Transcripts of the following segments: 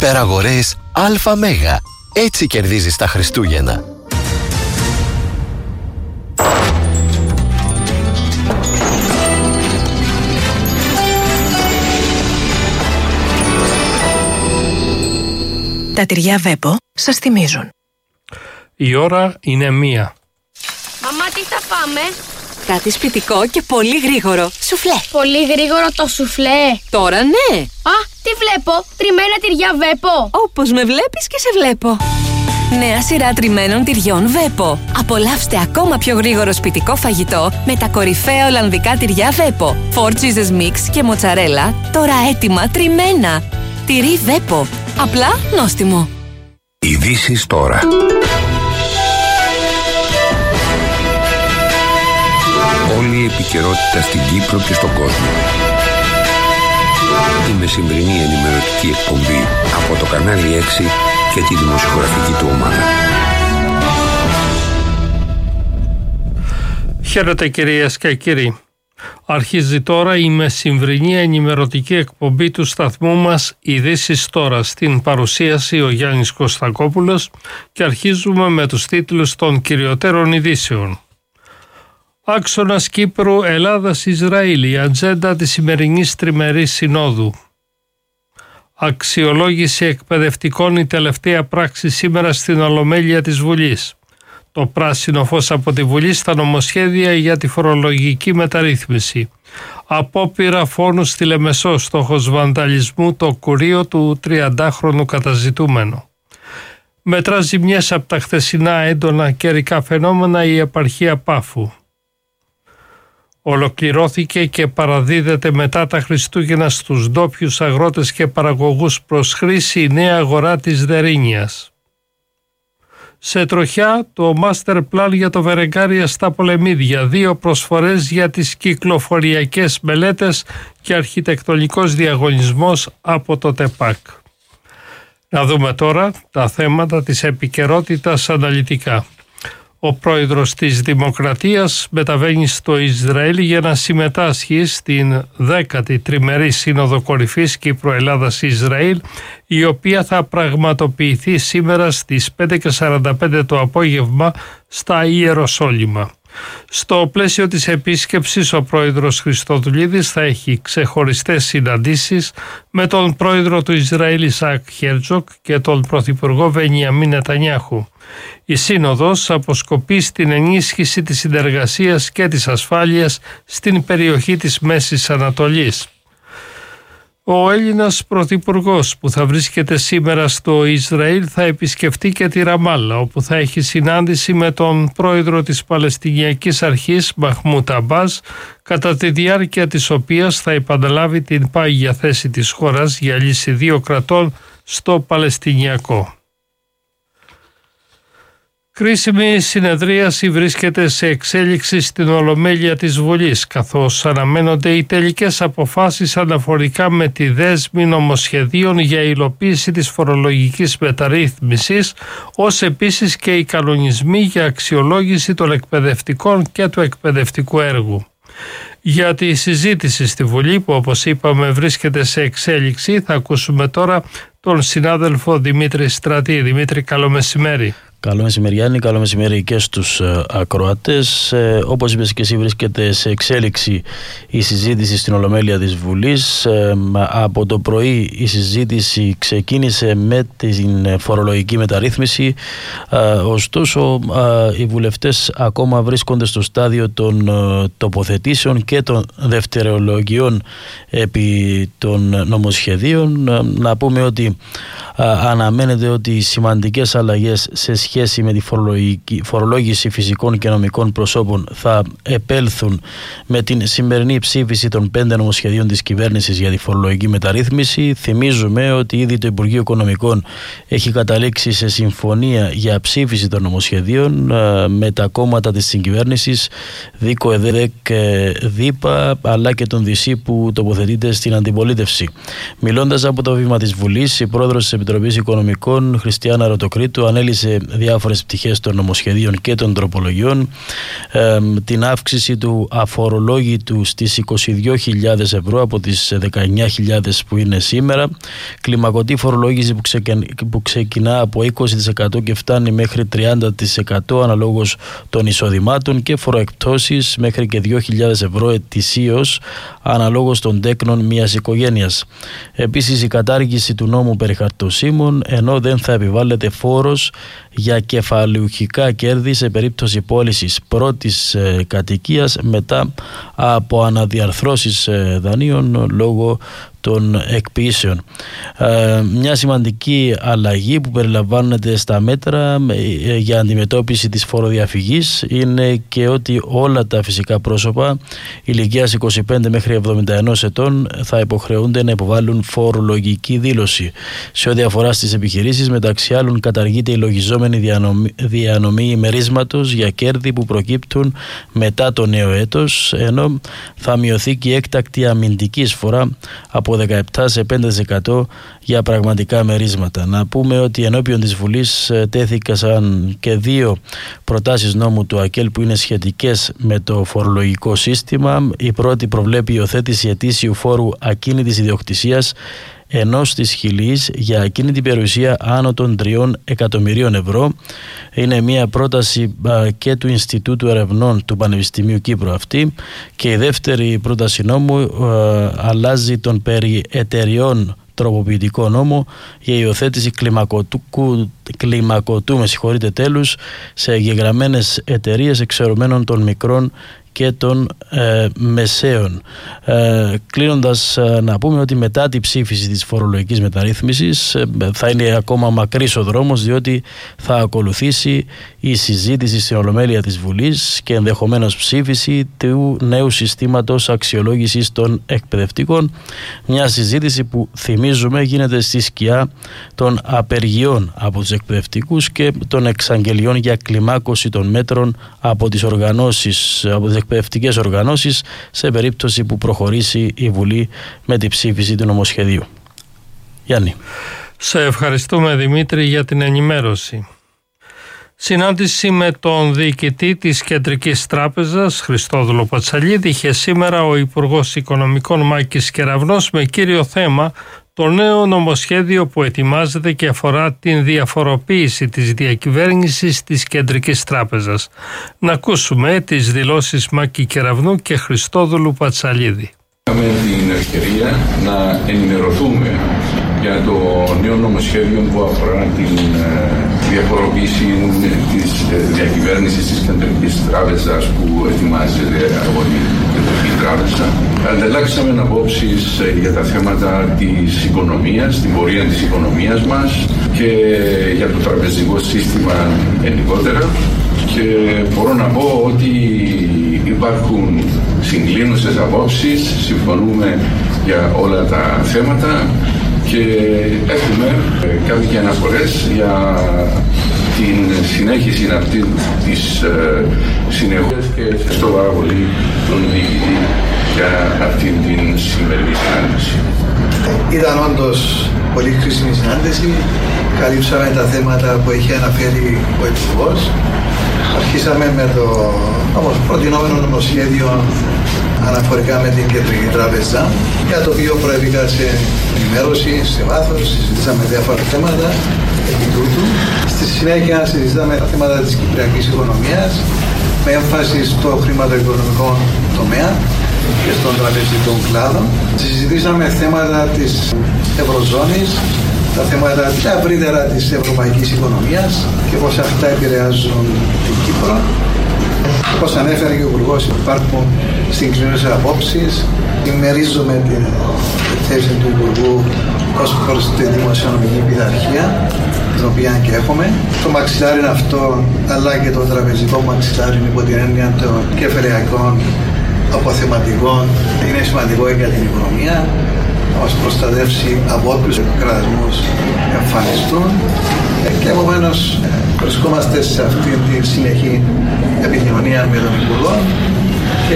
Υπεραγορές ΑΜΕΓΑ. Έτσι κερδίζεις τα Χριστούγεννα. Τα τυριά Βέπο σας θυμίζουν. Η ώρα είναι 1. Μαμά, τι θα φάμε? Κάτι σπιτικό και πολύ γρήγορο. Σουφλέ. Πολύ γρήγορο το σουφλέ. Τώρα ναι. Α, τι βλέπω? Τριμμένα τυριά Βέπο. Όπως με βλέπεις και σε βλέπω. Νέα σειρά τριμμένων τυριών Βέπο. Απολαύστε ακόμα πιο γρήγορο σπιτικό φαγητό με τα κορυφαία ολλανδικά τυριά Βέπο. 4 cheeses mix και μοτσαρέλα, τώρα έτοιμα τριμμένα. Τυρί Βέπο. Απλά νόστιμο. Ειδήσεις τώρα. Όλη η επικαιρότητα στην Κύπρο και στον κόσμο. Η μεσημβρινή ενημερωτική εκπομπή από το κανάλι 6 και τη δημοσιογραφική του ομάδα. Χαίρετε κυρίες και κύριοι. Αρχίζει τώρα η μεσημβρινή ενημερωτική εκπομπή του σταθμού μας Ειδήσεις τώρα. Στην παρουσίαση ο Γιάννης Κωστακόπουλος και αρχίζουμε με τους τίτλους των κυριωτέρων ειδήσεων. Άξονας Κύπρου, Ελλάδας, Ισραήλ, η ατζέντα της σημερινής τριμερής συνόδου. Αξιολόγηση εκπαιδευτικών, η τελευταία πράξη σήμερα στην Ολομέλεια της Βουλής. Το πράσινο φως από τη Βουλή στα νομοσχέδια για τη φορολογική μεταρρύθμιση. Απόπειρα φόνου στη Λεμεσό, στόχος βανταλισμού το κουρείο του 30χρονου καταζητούμενου. Μετρά ζημιές από τα χθεσινά έντονα καιρικά φαινόμενα η επαρχία Πάφου. Ολοκληρώθηκε και παραδίδεται μετά τα Χριστούγεννα στους ντόπιους αγρότες και παραγωγούς προς χρήση η νέα αγορά της Δερίνιας. Σε τροχιά το Master Plan για το Βερεγκάρια στα Πολεμίδια, 2 προσφορές για τις κυκλοφοριακές μελέτες και αρχιτεκτονικός διαγωνισμός από το ΤΕΠΑΚ. Να δούμε τώρα τα θέματα της επικαιρότητας αναλυτικά. Ο πρόεδρος της Δημοκρατίας μεταβαίνει στο Ισραήλ για να συμμετάσχει στην 10η τριμερή Σύνοδο Κορυφής Κύπρο-Ελλάδας-Ισραήλ, η οποία θα πραγματοποιηθεί σήμερα στις 5:45 το απόγευμα στα Ιεροσόλυμα. Στο πλαίσιο της επίσκεψης ο πρόεδρος Χριστοδουλίδης θα έχει ξεχωριστές συναντήσεις με τον πρόεδρο του Ισραήλ Ισαάκ Χέρτζοκ και τον πρωθυπουργό Βενιαμίν Νετανιάχου. Η Σύνοδος αποσκοπεί στην ενίσχυση της συνεργασίας και της ασφάλειας στην περιοχή της Μέσης Ανατολής. Ο Έλληνας πρωθυπουργός που θα βρίσκεται σήμερα στο Ισραήλ θα επισκεφτεί και τη Ραμάλα, όπου θα έχει συνάντηση με τον πρόεδρο της Παλαιστινιακής Αρχής Μαχμούτ Αμπάς, κατά τη διάρκεια της οποίας θα επαναλάβει την πάγια θέση της χώρας για λύση 2 κρατών στο Παλαιστινιακό. Κρίσιμη συνεδρίαση βρίσκεται σε εξέλιξη στην Ολομέλεια της Βουλής, καθώς αναμένονται οι τελικές αποφάσεις αναφορικά με τη δέσμη νομοσχεδίων για υλοποίηση της φορολογικής μεταρρύθμισης, ως επίσης και οι κανονισμοί για αξιολόγηση των εκπαιδευτικών και του εκπαιδευτικού έργου. Για τη συζήτηση στη Βουλή, που όπως είπαμε βρίσκεται σε εξέλιξη, θα ακούσουμε τώρα τον συνάδελφο Δημήτρη Στρατή. Δημήτρη, καλό μεσημέρι. Καλό μεσημέρι Γιάννη, καλό μεσημέρι και στους ακροατές. Όπως είπες και εσύ, βρίσκεται σε εξέλιξη η συζήτηση στην Ολομέλεια της Βουλής. Από το πρωί η συζήτηση ξεκίνησε με την φορολογική μεταρρύθμιση. Ωστόσο οι βουλευτές ακόμα βρίσκονται στο στάδιο των τοποθετήσεων και των δευτερολογιών επί των νομοσχεδίων. Να πούμε ότι αναμένεται ότι οι σημαντικές αλλαγές σε σχέση με τη φορολόγηση φυσικών και νομικών προσώπων θα επέλθουν με την σημερινή ψήφιση των 5 νομοσχεδίων της κυβέρνησης για τη φορολογική μεταρρύθμιση. Θυμίζουμε ότι ήδη το Υπουργείο Οικονομικών έχει καταλήξει σε συμφωνία για ψήφιση των νομοσχεδίων με τα κόμματα της συγκυβέρνησης, ΔΥΚΟ, ΕΔΕΚ, ΔΥΠΑ, αλλά και τον ΔΥΣΥ που τοποθετείται στην αντιπολίτευση. Μιλώντας από το βήμα της Βουλής, η πρόεδρος της Επιτροπής Οικονομικών, Χριστιάνα Ρωτοκρήτου, ανέλησε διάφορες πτυχές των νομοσχεδίων και των τροπολογιών. Την αύξηση του αφορολόγητου στις 22.000 ευρώ από τις 19.000 που είναι σήμερα. Κλιμακωτή φορολόγηση που ξεκινά από 20% και φτάνει μέχρι 30% αναλόγως των εισοδημάτων, και φοροεκπτώσεις μέχρι και 2.000 ευρώ ετησίως αναλόγως των τέκνων μιας οικογένειας. Επίσης, η κατάργηση του νόμου περί χαρτοσύμων, ενώ δεν θα επιβάλλεται φόρος για κεφαλαιουχικά κέρδη σε περίπτωση πώλησης πρώτης κατοικίας μετά από αναδιαρθρώσεις δανείων λόγω των εκποίησεων. Μια σημαντική αλλαγή που περιλαμβάνεται στα μέτρα για αντιμετώπιση της φοροδιαφυγής είναι και ότι όλα τα φυσικά πρόσωπα ηλικίας 25 μέχρι 71 ετών θα υποχρεούνται να υποβάλουν φορολογική δήλωση. Σε ό,τι αφορά στις επιχειρήσεις, μεταξύ άλλων, καταργείται η λογιζόμενη διανομή ημερίσματος για κέρδη που προκύπτουν μετά το νέο έτος, ενώ θα μειωθεί και η έκτακτη αμυντική εισφορά από 17% σε 5% για πραγματικά μερίσματα. Να πούμε ότι ενώπιον της Βουλής τέθηκαν και δύο προτάσεις νόμου του ΑΚΕΛ που είναι σχετικές με το φορολογικό σύστημα. Η πρώτη προβλέπει υιοθέτηση ετήσιου φόρου ακίνητης ιδιοκτησίας ενός της χιλής για ακίνητη περιουσία άνω των 3 εκατομμυρίων ευρώ. Είναι μια πρόταση και του Ινστιτούτου Ερευνών του Πανεπιστημίου Κύπρου αυτή. Και η δεύτερη πρόταση νόμου αλλάζει τον περί εταιριών τροποποιητικό νόμο για υιοθέτηση κλιμακωτού τέλους σε εγγεγραμμένες εταιρείες εξαιρουμένων των μικρών και των μεσαίων. Κλείνοντας, να πούμε ότι μετά τη ψήφιση της φορολογικής μεταρρύθμισης θα είναι ακόμα μακρύς ο δρόμος, διότι θα ακολουθήσει η συζήτηση στην Ολομέλεια της Βουλής και ενδεχομένως ψήφιση του νέου συστήματος αξιολόγησης των εκπαιδευτικών. Μια συζήτηση που, θυμίζουμε, γίνεται στη σκιά των απεργιών από τους εκπαιδευτικούς και των εξαγγελιών για κλιμάκωση των μέτρων από τις εκπαιδευτικές οργανώσεις σε περίπτωση που προχωρήσει η Βουλή με τη ψήφιση του νομοσχεδίου. Γιάννη. Σε ευχαριστούμε, Δημήτρη, για την ενημέρωση. Συνάντηση με τον διοικητή της Κεντρικής Τράπεζας, Χριστόδουλο Πατσαλίδη, είχε σήμερα ο Υπουργός Οικονομικών Μάκης Κεραυνός με κύριο θέμα το νέο νομοσχέδιο που ετοιμάζεται και αφορά την διαφοροποίηση της διακυβέρνησης της Κεντρικής Τράπεζας. Να ακούσουμε τις δηλώσεις Μάκη Κεραυνού και Χριστόδουλου Πατσαλίδη. Είχαμε την ευκαιρία να ενημερωθούμε για το νέο νομοσχέδιο που αφορά την διαφοροποίηση της διακυβέρνησης της Κεντρικής Τράπεζας που ετοιμάζεται από την Κεντρική Τράπεζα. Ανταλλάξαμε απόψεις για τα θέματα της οικονομίας, την πορεία της οικονομίας μας και για το τραπεζικό σύστημα γενικότερα. Και μπορώ να πω ότι υπάρχουν συγκλίνουσες απόψεις, συμφωνούμε για όλα τα θέματα και έχουμε κάποιες αναφορές για την συνέχιση αυτής της συνεχώς και ευχαριστώ πάρα πολύ τον διοικητή για αυτήν την σημερινή συνάντηση. Ήταν όντως πολύ χρήσιμη συνάντηση. Καλύψαμε τα θέματα που έχει αναφέρει ο Υπουργός. Αρχίσαμε με το προτινόμενο νομοσχέδιο αναφορικά με την Κεντρική Τράπεζα, για το οποίο προέβηκα σε ενημέρωση, σε βάθος, συζητήσαμε διάφορα θέματα επί τούτου. Στη συνέχεια συζητήσαμε τα θέματα της κυπριακής οικονομίας, με έμφαση στο χρηματοοικονομικό τομέα και στον τραπεζικό κλάδο. Συζητήσαμε θέματα της Ευρωζώνης, τα θέματα ευρύτερα της ευρωπαϊκής οικονομίας και πώς αυτά επηρεάζουν την Κύπρο. Όπως ανέφερε και ο Υπουργός, υπάρχουν συγκλίνουσες απόψεις. Μερίζουμε την θέση του Υπουργού ως προς τη δημοσιονομική πειθαρχία, την οποία και έχουμε. Το μαξιλάρι είναι αυτό, αλλά και το τραπεζικό μαξιλάρι υπό την έννοια των κεφαλαιακών αποθεματικών είναι σημαντικό για την οικονομία, να μας προστατεύσει από όποιους κραδασμούς εμφανιστούν και επομένως βρισκόμαστε σε αυτή τη συνεχή επικοινωνία με τον Υπουργό και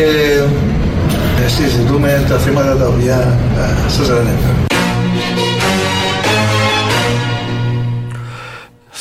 συζητούμε τα θέματα τα οποία σας ανέφερα.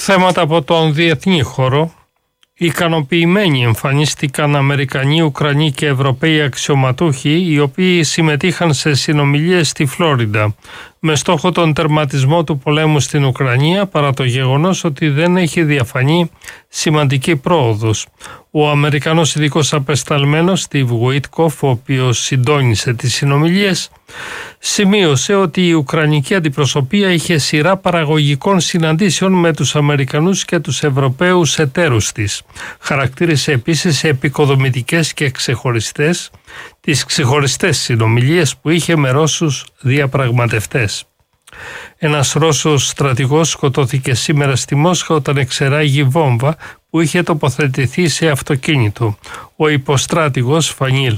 Θέματα από τον διεθνή χώρο. Ικανοποιημένοι εμφανίστηκαν Αμερικανοί, Ουκρανοί και Ευρωπαίοι αξιωματούχοι, οι οποίοι συμμετείχαν σε συνομιλίες στη Φλόριντα με στόχο τον τερματισμό του πολέμου στην Ουκρανία, παρά το γεγονός ότι δεν έχει διαφανεί σημαντική πρόοδος. Ο Αμερικανός ειδικός απεσταλμένος Steve Witkoff, ο οποίος συντόνισε τις συνομιλίες, σημείωσε ότι η Ουκρανική αντιπροσωπεία είχε σειρά παραγωγικών συναντήσεων με τους Αμερικανούς και τους Ευρωπαίους εταίρους της. Χαρακτήρισε επίσης επικοδομητικές και τις ξεχωριστές συνομιλίες που είχε με Ρώσους διαπραγματευτές. Ένας Ρώσος στρατηγός σκοτώθηκε σήμερα στη Μόσχα όταν εξεράγει βόμβα που είχε τοποθετηθεί σε αυτοκίνητο. Ο υποστράτηγος Φανίλ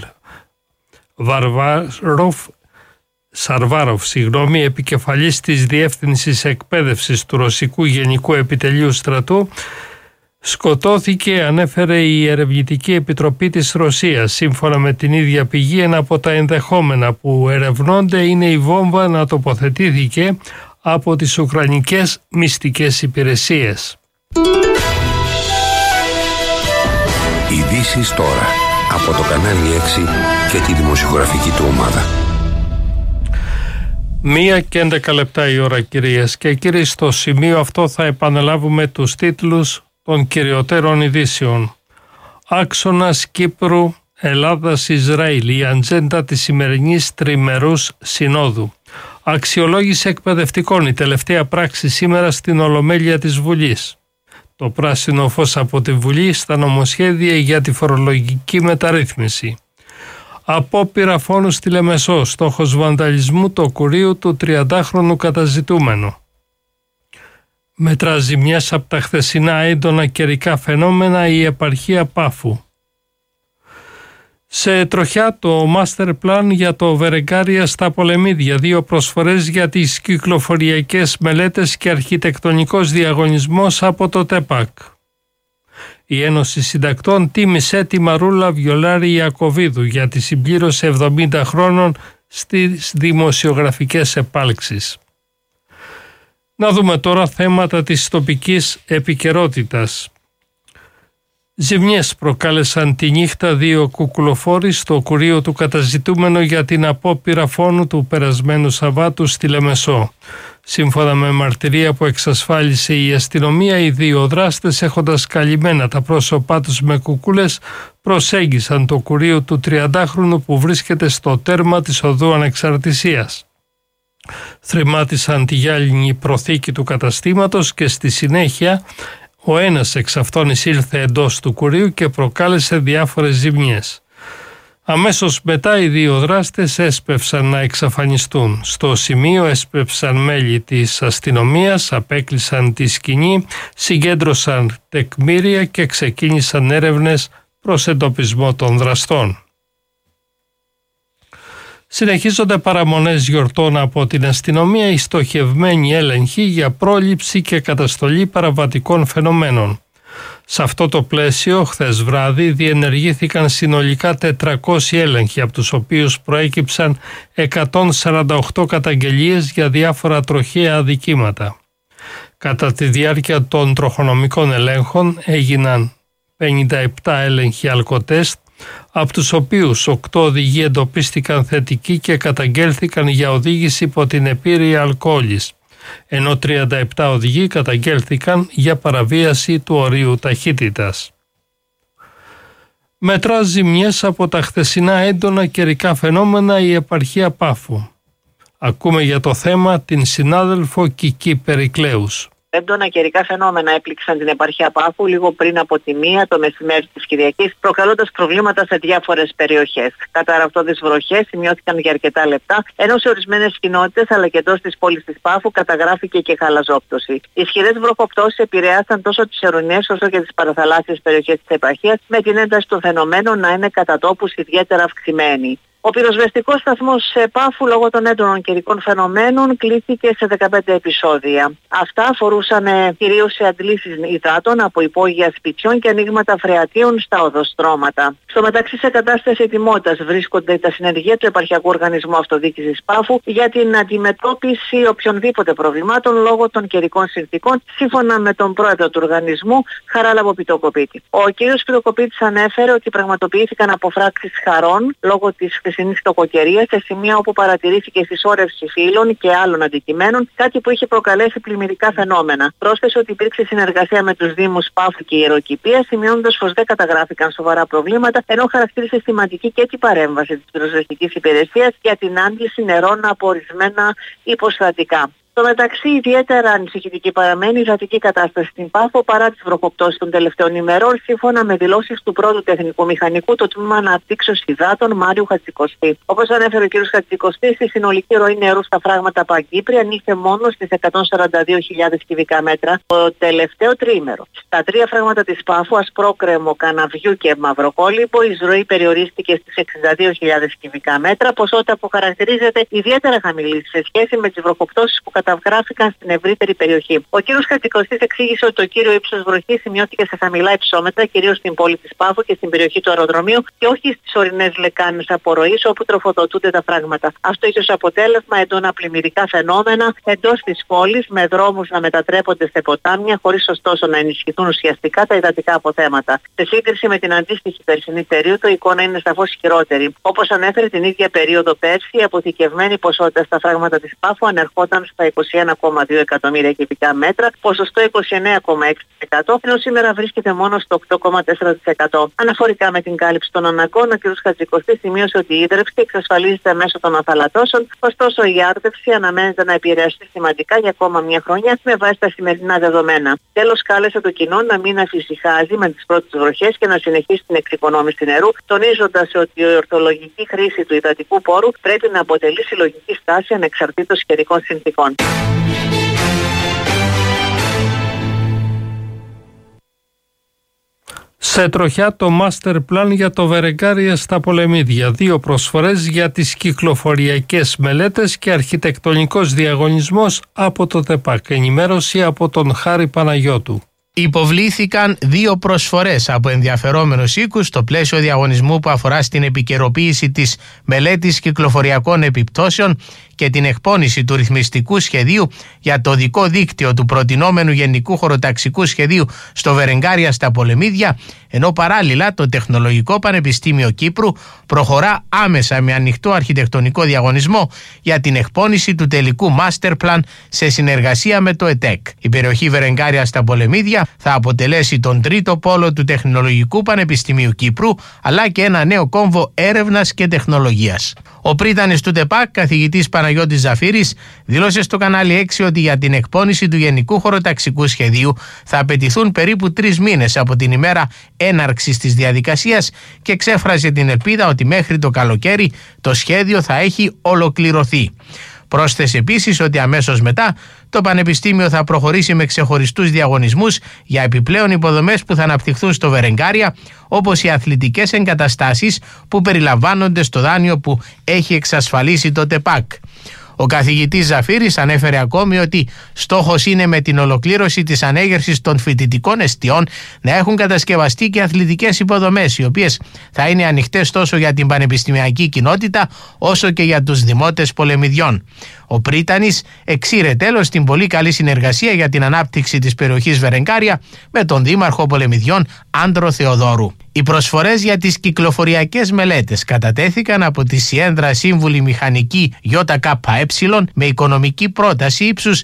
Σαρβάροφ, επικεφαλής της Διεύθυνσης Εκπαίδευσης του Ρωσικού Γενικού Επιτελείου Στρατού, σκοτώθηκε, ανέφερε η Ερευνητική Επιτροπή της Ρωσίας. Σύμφωνα με την ίδια πηγή, ένα από τα ενδεχόμενα που ερευνώνται είναι η βόμβα να τοποθετήθηκε από τις Ουκρανικές μυστικές υπηρεσίες. Ειδήσεις τώρα από το κανάλι 6 και τη δημοσιογραφική του ομάδα. 1:11 η ώρα, κυρίες και κύριοι. Στο σημείο αυτό θα επαναλάβουμε τους τίτλους των κυριωτέρων ειδήσεων. Άξονας Κύπρου, Ελλάδας, Ισραήλ, η ατζέντα της σημερινής τριμερούς συνόδου. Αξιολόγηση εκπαιδευτικών, η τελευταία πράξη σήμερα στην Ολομέλεια της Βουλής. Το πράσινο φως από τη Βουλή στα νομοσχέδια για τη φορολογική μεταρρύθμιση. Απόπειρα φόνου στη Λεμεσό, στόχος βανταλισμού το κουρίου του 30χρονου καταζητούμενου. Μετρά ζημιές από τα χθεσινά έντονα καιρικά φαινόμενα η επαρχία Πάφου. Σε τροχιά το Master Plan για το Βερεγκάρια στα Πολεμίδια, 2 προσφορές για τις κυκλοφοριακές μελέτες και αρχιτεκτονικός διαγωνισμός από το ΤΕΠΑΚ. Η Ένωση Συντακτών τίμησε τη Μαρούλα Βιολάρη Ιακωβίδου για τη συμπλήρωση 70 χρόνων στις δημοσιογραφικές επάλξεις. Να δούμε τώρα θέματα της τοπικής επικαιρότητας. Ζημιές προκάλεσαν τη νύχτα 2 κουκουλοφόροι στο κουρίο του καταζητούμενου για την απόπειρα φόνου του περασμένου Σαββάτου στη Λεμεσό. Σύμφωνα με μαρτυρία που εξασφάλισε η αστυνομία, οι 2 δράστες, έχοντας καλυμμένα τα πρόσωπά τους με κουκούλες, προσέγγισαν το κουρίο του 30χρονου που βρίσκεται στο τέρμα της οδού Ανεξαρτησίας. Θρημάτισαν τη γυάλινη προθήκη του καταστήματος και στη συνέχεια ο ένας εξ αυτών εισήλθε εντός του κουρίου και προκάλεσε διάφορες ζημιές. Αμέσως μετά οι 2 δράστες έσπευσαν να εξαφανιστούν. Στο σημείο έσπευσαν μέλη της αστυνομίας, απέκλεισαν τη σκηνή, συγκέντρωσαν τεκμήρια και ξεκίνησαν έρευνες προς εντοπισμό των δραστών. Συνεχίζονται παραμονές γιορτών από την αστυνομία, οι στοχευμένοι έλεγχοι για πρόληψη και καταστολή παραβατικών φαινομένων. Σε αυτό το πλαίσιο, χθες βράδυ διενεργήθηκαν συνολικά 400 έλεγχοι, από τους οποίους προέκυψαν 148 καταγγελίες για διάφορα τροχαία αδικήματα. Κατά τη διάρκεια των τροχονομικών ελέγχων έγιναν 57 έλεγχοι αλκοτέστ, από τους οποίους 8 οδηγοί εντοπίστηκαν θετικοί και καταγγέλθηκαν για οδήγηση υπό την επίρρεια αλκοόλης, ενώ 37 οδηγοί καταγγέλθηκαν για παραβίαση του ορίου ταχύτητας. Μετρά ζημιές από τα χθεσινά έντονα καιρικά φαινόμενα η επαρχία Πάφου. Ακούμε για το θέμα την συνάδελφο Κική Περικλέους. Έντονα καιρικά φαινόμενα έπληξαν την επαρχία Πάφου λίγο πριν από τη 1 το μεσημέρι της Κυριακής, προκαλώντας προβλήματα σε διάφορες περιοχές. Καταρραυτώδεις βροχές σημειώθηκαν για αρκετά λεπτά, ενώ σε ορισμένες κοινότητες αλλά και εντός της πόλης της Πάφου καταγράφηκε και χαλαζόπτωση. Ισχυρές βροχοπτώσεις επηρεάσαν τόσο τις ορεινές όσο και τις παραθαλάσσιες περιοχές της επαρχίας, με την ένταση των φαινομένων να είναι κατά τόπους ιδιαίτερα αυξημένη. Ο πυροσβεστικός σταθμός Πάφου λόγω των έντονων καιρικών φαινομένων κλείθηκε σε 15 επεισόδια. Αυτά αφορούσαν κυρίως σε αντλήσεις υδάτων από υπόγεια σπιτιών και ανοίγματα φρεατίων στα οδοστρώματα. Στο μεταξύ, σε κατάσταση ετοιμότητας βρίσκονται τα συνεργεία του Επαρχιακού Οργανισμού Αυτοδιοίκησης Πάφου για την αντιμετώπιση οποιονδήποτε προβλημάτων λόγω των καιρικών συνθήκων, σύμφωνα με τον πρόεδρο του οργανισμού, Χαράλαμπο Πιτοκοπίτη. Ο κ. Πιτοκοπίτης ανέφερε ότι πραγματοποιήθηκαν αποφράξεις χαρών λόγω της χθεσινής τοκοκαιρίας σε σημεία όπου παρατηρήθηκε συσσόρευση φύλων και άλλων αντικειμένων, κάτι που είχε προκαλέσει πλημμυρικά φαινόμενα. Πρόσθεσε ότι υπήρξε συνεργασία με τους Δήμους Πάφου και Ιεροκηπεία, σημειώνοντας πως δεν καταγράφηκαν σοβαρά προβλήματα, ενώ χαρακτήρισε σημαντική και την παρέμβαση της πυροσβεστικής υπηρεσίας για την άντληση νερών από ορισμένα υποστατικά. Στο μεταξύ, ιδιαίτερα ανησυχητική παραμένει η υδατική κατάσταση στην Πάφο παρά τις βροχοπτώσεις των τελευταίων ημερών, σύμφωνα με δηλώσεις του πρώτου τεχνικού μηχανικού του Τμήμα Αναπτύξεως Υδάτων Μάριου Χατζικοστή. Όπως ανέφερε ο κ. Χατζικοστής, η συνολική ροή νερού στα φράγματα Παγκύπρια ανήλθε μόνο στις 142.000 κυβικά μέτρα το τελευταίο τριήμερο. Στα τρία φράγματα της Πάφου, Ασπρόκρεμο, Καναβιού και Μαυροκόλυμπο, η ροή περιορίστηκε στις 62.000 κυβικά μέτρα, ποσότητα που χαρακτηρίζεται ιδιαίτερα χαμηλή σε σχέση με τις βροχοπτώσεις που καταγράφηκαν στην ευρύτερη περιοχή. Ο κ. Χατζικοστής εξήγησε ότι το κύριο ύψος βροχής σημειώθηκε σε χαμηλά υψόμετρα, κυρίως στην πόλη της Πάφου και στην περιοχή του αεροδρομίου, και όχι στις ορεινές λεκάνες απορροής όπου τροφοδοτούνται τα φράγματα. Αυτό είχε ως αποτέλεσμα έντονα πλημμυρικά φαινόμενα εντός της πόλης, με δρόμους να μετατρέπονται σε ποτάμια, χωρίς ωστόσο να ενισχυθούν ουσιαστικά τα υδατικά αποθέματα. Σε σύγκριση με την αντίστοιχη περσινή περίοδο, η εικόνα είναι σαφώς χειρότερη. Όπως ανέφερε, την ίδια περίοδο πέρσι, η αποθηκευμένη ποσότητα στα φράγματα της Πάφου ανερχόταν στα 21,2 εκατομμύρια κυβικά μέτρα, ποσοστό 29,6%, ενώ σήμερα βρίσκεται μόνο στο 8,4%. Αναφορικά με την κάλυψη των αναγκών, ο κ. Χατζικοστής σημείωσε ότι η ίδρυυση εξασφαλίζεται μέσω των αθαλατώσεων, ωστόσο η άρδευση αναμένεται να επηρεαστεί σημαντικά για ακόμα μια χρονιά με βάση τα σημερινά δεδομένα. Τέλος, κάλεσε το κοινό να μην αφησυχάζει με τις πρώτες βροχές και να συνεχίσει την εξοικονόμηση νερού, τονίζοντας ότι η ορθολογική χρήση του υδατικού πόρου πρέπει να αποτελεί συλλογική στάση ανεξαρτήτως καιρικών συνθήκων. Σε τροχιά το Master Plan για το Βερεγκάρια στα Πολεμίδια. 2 προσφορές για τις κυκλοφοριακές μελέτες και αρχιτεκτονικός διαγωνισμός από το ΤΕΠΑΚ. Ενημέρωση από τον Χάρη Παναγιώτου. Υποβλήθηκαν 2 προσφορές από ενδιαφερόμενους οίκους στο πλαίσιο διαγωνισμού που αφορά στην επικαιροποίηση της μελέτης κυκλοφοριακών επιπτώσεων και την εκπόνηση του ρυθμιστικού σχεδίου για το οδικό δίκτυο του προτινόμενου γενικού χωροταξικού σχεδίου στο Βερεγκάρια στα Πολεμίδια, ενώ παράλληλα το Τεχνολογικό Πανεπιστήμιο Κύπρου προχωρά άμεσα με ανοιχτό αρχιτεκτονικό διαγωνισμό για την εκπόνηση του τελικού Master Plan σε συνεργασία με το ΕΤΕΚ. Η περιοχή Βερεγκάρια στα Πολεμίδια θα αποτελέσει τον τρίτο πόλο του Τεχνολογικού Πανεπιστημίου Κύπρου, αλλά και ένα νέο κόμβο έρευνας και τεχνολογίας. Ο πρίτανης του ΤΕΠΑΚ, καθηγητής Παναγιώτης Ζαφύρης, δήλωσε στο κανάλι 6 ότι για την εκπόνηση του γενικού χωροταξικού σχεδίου θα απαιτηθούν περίπου 3 μήνες από την ημέρα έναρξης της διαδικασίας και εξέφρασε την ελπίδα ότι μέχρι το καλοκαίρι το σχέδιο θα έχει ολοκληρωθεί. Πρόσθεσε επίσης ότι αμέσως μετά το Πανεπιστήμιο θα προχωρήσει με ξεχωριστούς διαγωνισμούς για επιπλέον υποδομές που θα αναπτυχθούν στο Βερεγκάρια, όπως οι αθλητικές εγκαταστάσεις που περιλαμβάνονται στο δάνειο που έχει εξασφαλίσει το ΤΕΠΑΚ. Ο καθηγητής Ζαφύρης ανέφερε ακόμη ότι στόχος είναι με την ολοκλήρωση της ανέγερσης των φοιτητικών εστιών να έχουν κατασκευαστεί και αθλητικές υποδομές, οι οποίες θα είναι ανοιχτές τόσο για την πανεπιστημιακή κοινότητα όσο και για τους δημότες Πολεμιδιών. Ο πρίτανης εξήρε τέλος την πολύ καλή συνεργασία για την ανάπτυξη της περιοχής Βερεγκάρια με τον Δήμαρχο Πολεμιδιών Άντρο Θεοδόρου. Οι προσφορές για τις κυκλοφοριακές μελέτες κατατέθηκαν από τη Σιένδρα Σύμβουλη Μηχανική ΙΚΕ με οικονομική πρόταση ύψους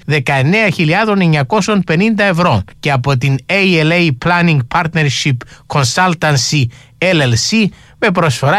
19.950 ευρώ και από την ALA Planning Partnership Consultancy LLC με προσφορά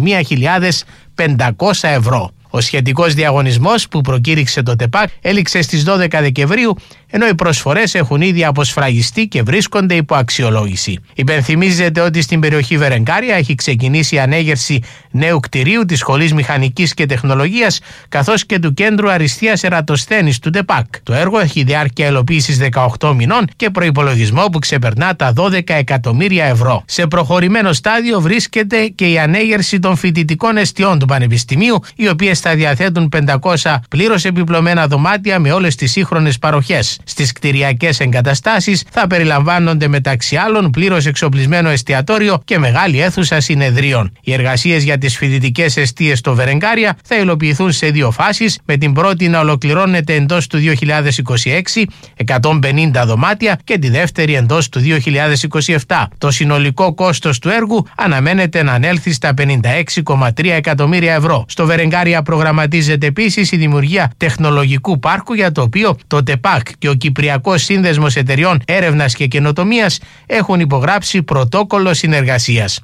21.500 ευρώ. Ο σχετικός διαγωνισμός που προκήρυξε το ΤΕΠΑΚ έληξε στις 12 Δεκεμβρίου ενώ οι προσφορές έχουν ήδη αποσφραγιστεί και βρίσκονται υπό αξιολόγηση. Υπενθυμίζεται ότι στην περιοχή Βερενγκάρια έχει ξεκινήσει η ανέγερση νέου κτηρίου της Σχολής Μηχανικής και Τεχνολογίας καθώς και του Κέντρου Αριστείας Ερατοσθένης του ΤΕΠΑΚ. Το έργο έχει διάρκεια υλοποίησης 18 μηνών και προϋπολογισμό που ξεπερνά τα 12 εκατομμύρια ευρώ. Σε προχωρημένο στάδιο βρίσκεται και η ανέγερση των φοιτητικών εστιών του Πανεπιστημίου, οι οποίες θα διαθέτουν 500 πλήρως επιπλωμένα δωμάτια με όλες τις σύγχρονες παροχές. Στις κτηριακές εγκαταστάσεις θα περιλαμβάνονται μεταξύ άλλων πλήρως εξοπλισμένο εστιατόριο και μεγάλη αίθουσα συνεδρίων. Οι εργασίες για τις φοιτητικές εστίες στο Βερενγκάρια θα υλοποιηθούν σε 2 φάσεις, με την πρώτη να ολοκληρώνεται εντός του 2026, 150 δωμάτια, και τη δεύτερη εντός του 2027. Το συνολικό κόστος του έργου αναμένεται να ανέλθει στα 56,3 εκατομμύρια ευρώ. Στο Βερενγκάρια προγραμματίζεται επίσης η δημιουργία τεχνολογικού πάρκου, για το οποίο το ΤΕΠΑΚ και ο Κυπριακός Σύνδεσμος Εταιριών Έρευνας και Καινοτομίας έχουν υπογράψει πρωτόκολλο συνεργασίας.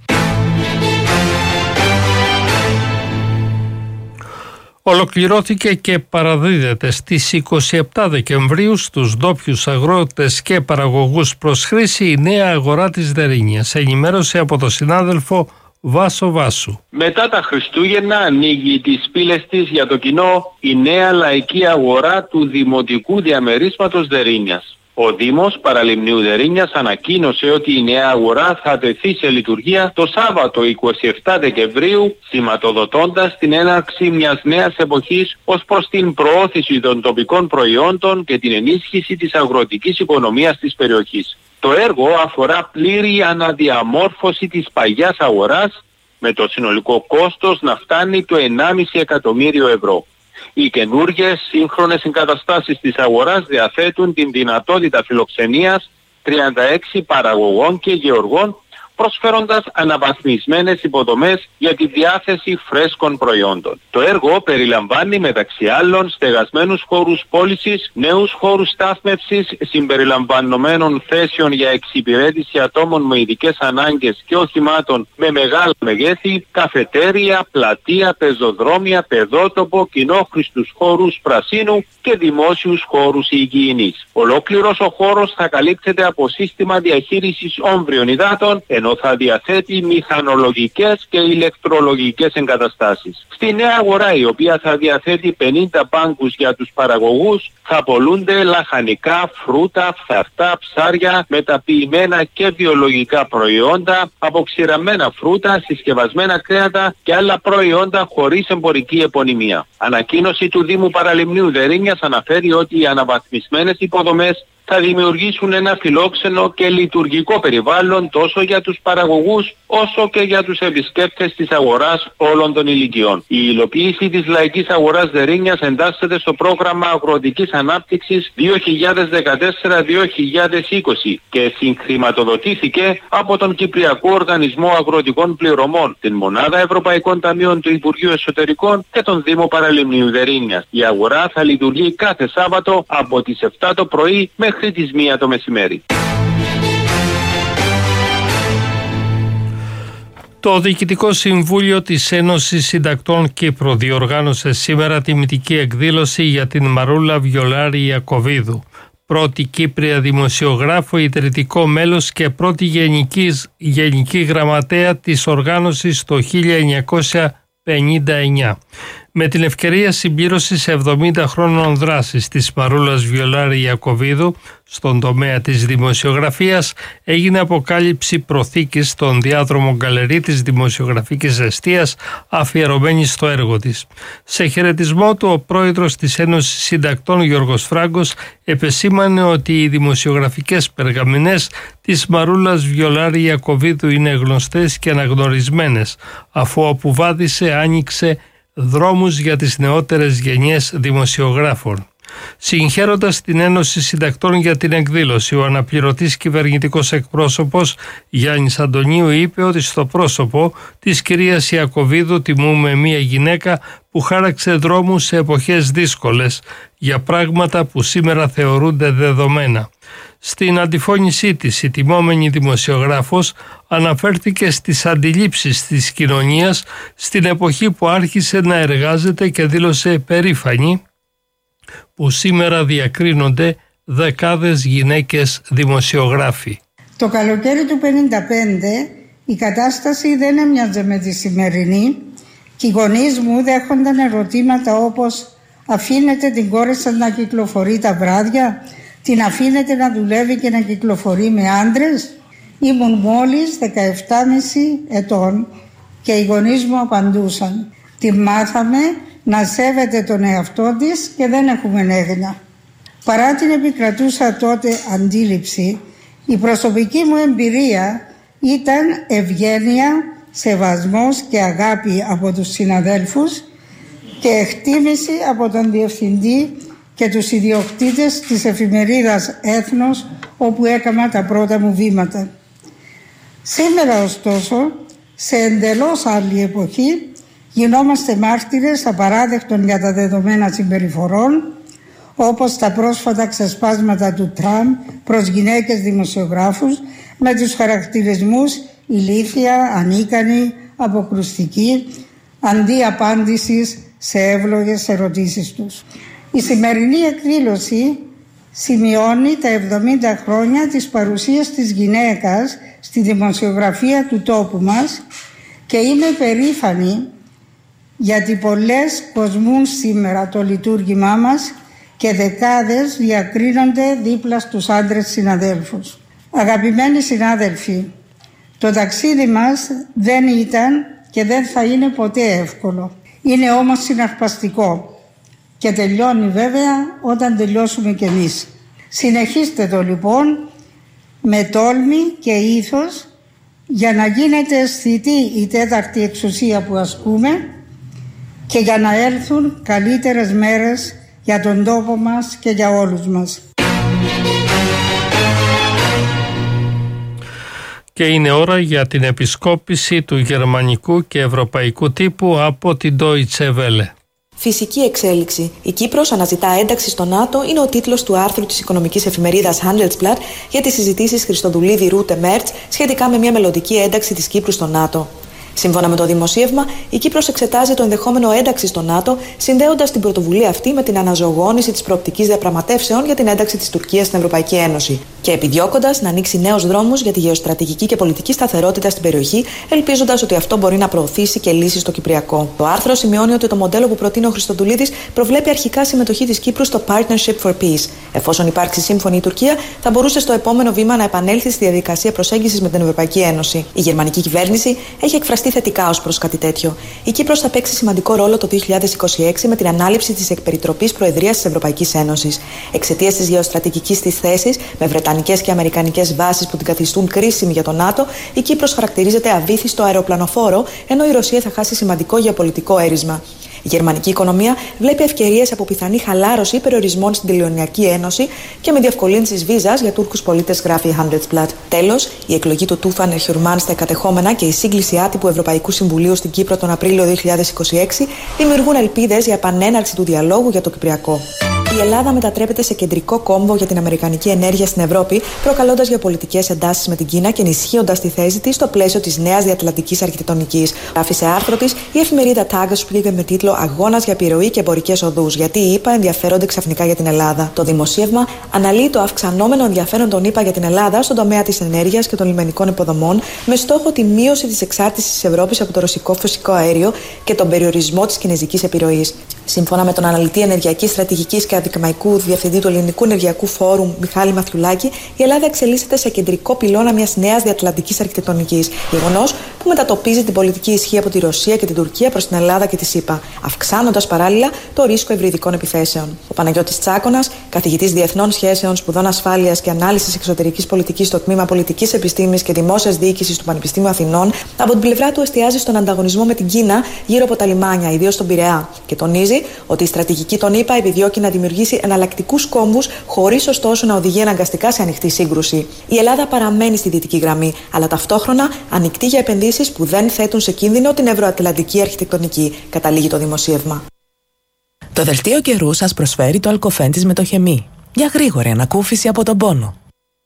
Ολοκληρώθηκε και παραδίδεται στις 27 Δεκεμβρίου στους ντόπιους αγρότες και παραγωγούς προς χρήση η νέα αγορά της Δερίνιας. Ενημέρωσε από τον συνάδελφο Βάσο Βάσου. Μετά τα Χριστούγεννα ανοίγει τις πύλες της για το κοινό η νέα λαϊκή αγορά του Δημοτικού Διαμερίσματος Δερίνιας. Ο Δήμος Παραλιμνίου Δερίνιας ανακοίνωσε ότι η νέα αγορά θα τεθεί σε λειτουργία το Σάββατο 27 Δεκεμβρίου, σηματοδοτώντας την έναρξη μιας νέας εποχής ως προς την προώθηση των τοπικών προϊόντων και την ενίσχυση της αγροτικής οικονομίας της περιοχής. Το έργο αφορά πλήρη αναδιαμόρφωση της παγιάς αγοράς, με το συνολικό κόστος να φτάνει το 1,5 εκατομμύριο ευρώ. Οι καινούργιες σύγχρονες εγκαταστάσεις της αγοράς διαθέτουν την δυνατότητα φιλοξενίας 36 παραγωγών και γεωργών, προσφέροντας αναβαθμισμένες υποδομές για τη διάθεση φρέσκων προϊόντων. Το έργο περιλαμβάνει μεταξύ άλλων στεγασμένους χώρους πώλησης, νέους χώρους στάθμευσης συμπεριλαμβανομένων θέσεων για εξυπηρέτηση ατόμων με ειδικές ανάγκες και οχημάτων με μεγάλα μεγέθη, καφετέρια, πλατεία, πεζοδρόμια, παιδότοπο, κοινόχρηστους χώρους πρασίνου και δημόσιους χώρους υγιεινής. Ολόκληρος ο χώρος θα καλύπτεται από σύστημα διαχείρισης όμβριων υδάτων, ενώ θα διαθέτει μηχανολογικές και ηλεκτρολογικές εγκαταστάσεις. Στη νέα αγορά, η οποία θα διαθέτει 50 πάγκους για τους παραγωγούς, θα πωλούνται λαχανικά, φρούτα, φθαρτά, ψάρια, μεταποιημένα και βιολογικά προϊόντα, αποξηραμένα φρούτα, συσκευασμένα κρέατα και άλλα προϊόντα χωρίς εμπορική επωνυμία. Ανακοίνωση του Δήμου Παραλιμνίου Δερίνιας αναφέρει ότι οι αναβαθμισμένες υποδομές θα δημιουργήσουν ένα φιλόξενο και λειτουργικό περιβάλλον τόσο για τους παραγωγούς όσο και για τους επισκέπτες της αγοράς όλων των ηλικιών. Η υλοποίηση της λαϊκής αγοράς Δερίνιας εντάσσεται στο πρόγραμμα αγροτικής ανάπτυξης 2014-2020 και συγχρηματοδοτήθηκε από τον Κυπριακό Οργανισμό Αγροτικών Πληρωμών, την Μονάδα Ευρωπαϊκών Ταμείων του Υπουργείου Εσωτερικών και τον Δήμο Παραλιμνίου Δερίνιας. Η αγορά θα λειτουργεί κάθε Σάββατο από τις 7 το πρωί μέχρι τις 1 το μεσημέρι. Το Διοικητικό Συμβούλιο της Ένωσης Συντακτών Κύπρου διοργάνωσε σήμερα τιμητική εκδήλωση για την Μαρούλα Βιολάρη Ιακωβίδου, πρώτη Κύπρια δημοσιογράφο, ιδρυτικό μέλος και πρώτη γενική γραμματέα της οργάνωσης το 1959. Με την ευκαιρία συμπλήρωσης 70 χρόνων δράσης της Μαρούλας Βιολάρη Ιακωβίδου στον τομέα της δημοσιογραφίας, έγινε αποκάλυψη προθήκης στον διάδρομο γκαλερί της δημοσιογραφικής εστίας αφιερωμένη στο έργο της. Σε χαιρετισμό του, ο πρόεδρος της Ένωσης Συντακτών Γιώργος Φράγκος επεσήμανε ότι οι δημοσιογραφικές περγαμηνές της Μαρούλας Βιολάρη Ιακωβίδου είναι γνωστές και αναγνωρισμένες, αφού αποβάδισε άνοιξε δρόμους για τις νεότερες γενιές δημοσιογράφων. Συγχαίροντας την Ένωση Συντακτών για την εκδήλωση, ο αναπληρωτής κυβερνητικός εκπρόσωπος Γιάννης Αντωνίου είπε ότι στο πρόσωπο της κυρίας Ιακωβίδου τιμούμε μια γυναίκα που χάραξε δρόμους σε εποχές δύσκολες για πράγματα που σήμερα θεωρούνται δεδομένα. Στην αντιφώνησή της, η τιμόμενη δημοσιογράφος αναφέρθηκε στις αντιλήψεις της κοινωνίας στην εποχή που άρχισε να εργάζεται και δήλωσε περήφανη που σήμερα διακρίνονται δεκάδες γυναίκες δημοσιογράφοι. Το καλοκαίρι του 1955 η κατάσταση δεν έμοιαζε με τη σημερινή και οι γονείς μου δέχονταν ερωτήματα όπως «Αφήνετε την κόρη σας να κυκλοφορεί τα βράδια, την αφήνετε να δουλεύει και να κυκλοφορεί με άντρες?» Ήμουν μόλις 17,5 ετών και οι γονείς μου απαντούσαν «Τη μάθαμε να σέβεται τον εαυτό της και δεν έχουμε έγνοια». Παρά την επικρατούσα τότε αντίληψη, η προσωπική μου εμπειρία ήταν ευγένεια, σεβασμός και αγάπη από τους συναδέλφους και εκτίμηση από τον διευθυντή και τους ιδιοκτήτες της εφημερίδας Έθνος, όπου έκανα τα πρώτα μου βήματα. Σήμερα ωστόσο, σε εντελώς άλλη εποχή, γινόμαστε μάρτυρες απαράδεκτων για τα δεδομένα συμπεριφορών, όπως τα πρόσφατα ξεσπάσματα του Τραμπ προς γυναίκες δημοσιογράφους με τους χαρακτηρισμούς ηλίθια, ανίκανη, αποκρουστική, αντί απάντησης σε εύλογες ερωτήσεις τους. Η σημερινή εκδήλωση σημειώνει τα 70 χρόνια της παρουσίας της γυναίκας στη δημοσιογραφία του τόπου μας και είμαι περήφανη γιατί πολλές κοσμούν σήμερα το λειτουργήμά μας και δεκάδες διακρίνονται δίπλα στους άντρες συναδέλφους. Αγαπημένοι συνάδελφοι, το ταξίδι μας δεν ήταν και δεν θα είναι ποτέ εύκολο. Είναι όμως συναρπαστικό και τελειώνει βέβαια όταν τελειώσουμε κι εμείς. Συνεχίστε το λοιπόν με τόλμη και ήθος για να γίνεται αισθητή η τέταρτη εξουσία που ασκούμε και για να έλθουν καλύτερες μέρες για τον τόπο μας και για όλους μας. Και είναι ώρα για την επισκόπηση του γερμανικού και ευρωπαϊκού τύπου από την Deutsche Welle. Φυσική εξέλιξη. Η Κύπρος αναζητά ένταξη στο ΝΑΤΟ είναι ο τίτλος του άρθρου της οικονομικής εφημερίδας Handelsblatt για τις συζητήσεις Χριστοδουλίδη Ρούτε Μέρτς σχετικά με μια μελλοντική ένταξη της Κύπρου στο ΝΑΤΟ. Σύμφωνα με το δημοσίευμα, η Κύπρος εξετάζει το ενδεχόμενο ένταξη στο ΝΑΤΟ, συνδέοντας την πρωτοβουλία αυτή με την αναζωογόνηση της προοπτικής διαπραγματεύσεων για την ένταξη της Τουρκίας στην Ευρωπαϊκή Ένωση και επιδιώκοντας να ανοίξει νέους δρόμους για τη γεωστρατηγική και πολιτική σταθερότητα στην περιοχή, ελπίζοντας ότι αυτό μπορεί να προωθήσει και λύσεις στο Κυπριακό. Το άρθρο σημειώνει ότι το μοντέλο που προτείνει ο Χριστοδουλίδης προβλέπει αρχικά συμμετοχή της Κύπρου στο Partnership for Peace. Εφόσον υπάρξει σύμφωνη η Τουρκία, θα μπορούσε στο επόμενο βήμα να επανέλθει στη διαδικασία προσέγγισης με την Ευρωπαϊκή Ένωση. Η γερμανική κυβέρνηση έχει εκφραστεί θετικά ως προς κάτι τέτοιο. Η Κύπρος θα παίξει σημαντικό ρόλο το 2026 με την ανάληψη της εκπεριτροπής Προεδρίας της Ευρωπαϊκής Ένωσης. Εξαιτίας της γεωστρατηγικής της θέσης, με βρετανικές και αμερικανικές βάσεις που την καθιστούν κρίσιμη για το ΝΑΤΟ, η Κύπρος χαρακτηρίζεται αβύθιστο αεροπλανοφόρο, ενώ η Ρωσία θα χάσει σημαντικό γεωπολιτικό έρισμα. Η γερμανική οικονομία βλέπει ευκαιρίες από πιθανή χαλάρωση περιορισμών στην Τελωνειακή Ένωση και με διευκολύνσεις βίζας για Τούρκους πολίτες, γράφει η Handelsblatt. Τέλος, η εκλογή του Τούφαν Ερχιουρμάν στα κατεχόμενα και η σύγκληση άτυπου Ευρωπαϊκού Συμβουλίου στην Κύπρο τον Απρίλιο 2026 δημιουργούν ελπίδες για επανέναρξη του διαλόγου για το Κυπριακό. Η Ελλάδα μετατρέπεται σε κεντρικό κόμβο για την αμερικανική ενέργεια στην Ευρώπη, προκαλώντας γεωπολιτικές εντάσεις με την Κίνα και ενισχύοντας τη θέση της στο πλαίσιο της νέας διατλαντικής αρχιτεκτονικής. Γράφει σε άρθρο της η εφημερίδα Tagesspiegel με τίτλο «Αγώνας για επιρροή και εμπορικές οδούς. Γιατί οι ΗΠΑ ενδιαφέρονται ξαφνικά για την Ελλάδα». Το δημοσίευμα αναλύει το αυξανόμενο ενδιαφέρον των ΗΠΑ για την Ελλάδα στον τομέα της ενέργειας και των λιμενικών υποδομών, με στόχο τη μείωση της εξάρτησης της Ευρώπης από το ρωσικό φυσικό αέριο και τον περιορισμό της κινεζικής επιρροής. Σύμφωνα με τον αναλυτή ενεργειακής στρατηγικής και ακαδημαϊκού διευθυντή του Ελληνικού Ενεργειακού Φόρουμ Μιχάλη Μαθιουλάκη, η Ελλάδα εξελίσσεται σε κεντρικό πυλώνα μιας νέας διατλαντικής αρχιτεκτονικής. Γεγονός που μετατοπίζει την πολιτική ισχύ από τη Ρωσία και την Τουρκία προς την Ελλάδα και τη ΣΥΠΑ, αυξάνοντας παράλληλα το ρίσκο υβριδικών επιθέσεων. Ο Παναγιώτης Τσάκωνας, καθηγητής Διεθνών Σχέσεων, Σπουδών Ασφάλειας και Ανάλυσης Εξωτερικής Πολιτικής στο τμήμα Πολιτικής Επιστήμης και Δημόσιας Διοίκησης του Πανεπιστημίου Αθηνών, από την πλευρά του εστιάζει στον ανταγωνισμό με την Κίνα γύρω από τα λιμάνια, ιδίως στον Πειραιά, και τονίζει ότι η στρατηγική των ΗΠΑ επιδιώκει να δημιουργήσει εναλλακτικούς κόμβους, χωρίς ωστόσο να οδηγεί αναγκαστικά σε ανοιχτή σύγκρουση. Η Ελλάδα παραμένει στη δυτική γραμμή, αλλά ταυτόχρονα ανοιχτή για επενδύσεις που δεν θέτουν σε κίνδυνο την ευρωατλαντική αρχιτεκτονική, καταλήγει το δημοσίευμα. Το δελτίο καιρού σας προσφέρει το αλκοφέν με το χεμί. Για γρήγορη ανακούφιση από τον πόνο.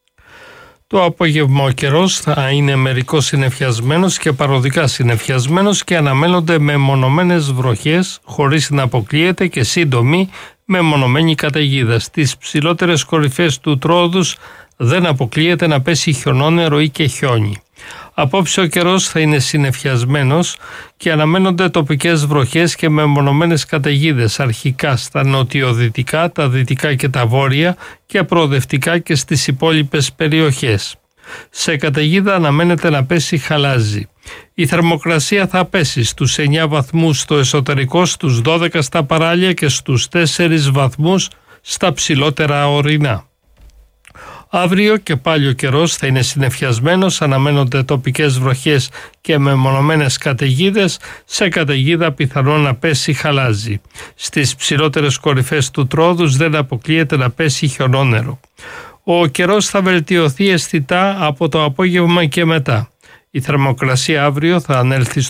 Το απόγευμα ο καιρός θα είναι μερικώς συννεφιασμένος και παροδικά συννεφιασμένος και αναμένονται μεμονωμένες βροχές χωρίς να αποκλείεται και σύντομη με μονομένη καταιγίδα. Στις ψηλότερες κορυφές του Τρόδους δεν αποκλείεται να πέσει χιονόνερο ή και χιόνι. Απόψε ο καιρός θα είναι συννεφιασμένος και αναμένονται τοπικές βροχές και μεμονωμένες καταιγίδες, αρχικά στα νοτιοδυτικά, τα δυτικά και τα βόρεια και προοδευτικά και στις υπόλοιπες περιοχές. Σε καταιγίδα αναμένεται να πέσει χαλάζι. Η θερμοκρασία θα πέσει στους 9 βαθμούς στο εσωτερικό, στους 12 στα παράλια και στους 4 βαθμούς στα ψηλότερα ορεινά. Αύριο και πάλι ο καιρός θα είναι συννεφιασμένος, αναμένονται τοπικές βροχές και μεμονωμένες καταιγίδες, σε καταιγίδα πιθανόν να πέσει χαλάζι. Στις ψηλότερες κορυφές του Τρόδους δεν αποκλείεται να πέσει χιονόνερο. Ο καιρός θα βελτιωθεί αισθητά από το απόγευμα και μετά. Η θερμοκρασία αύριο θα ανέλθει